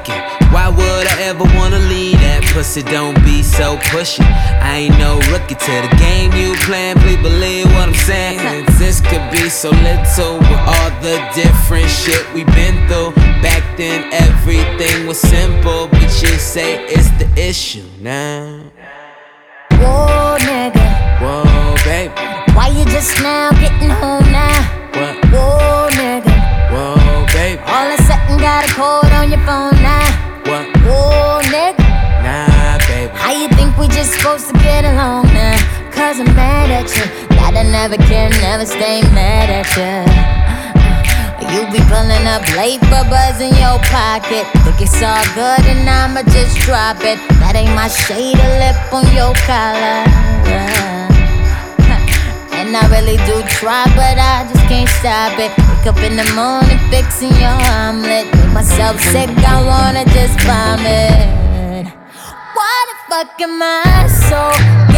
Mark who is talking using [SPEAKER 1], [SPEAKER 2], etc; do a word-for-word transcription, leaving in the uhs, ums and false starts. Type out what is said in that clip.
[SPEAKER 1] looking. Why would I ever wanna leave that pussy? Don't be so pushy. I ain't no rookie to the game you playin'. Please believe what I'm saying. This could be so little with all the different shit we been through. Back then everything was simple, but you say it's the issue now.
[SPEAKER 2] Whoa, nigga.
[SPEAKER 1] Whoa, baby.
[SPEAKER 2] Why you just now getting home now?
[SPEAKER 1] What?
[SPEAKER 2] Whoa, nigga.
[SPEAKER 1] Whoa, baby.
[SPEAKER 2] All of a sudden got a code on your phone now.
[SPEAKER 1] What?
[SPEAKER 2] Whoa, nigga.
[SPEAKER 1] Nah, baby.
[SPEAKER 2] How you think we just supposed to get along now? Cause I'm mad at you. That I never can, never stay mad at you. You be pulling up late, but buzz in your pocket. Think it's all good and I'ma just drop it. That ain't my shade of lip on your collar. And I really do try, but I just can't stop it. Wake up in the morning fixing your omelet. Make myself sick, I wanna just vomit. Why the fuck am I so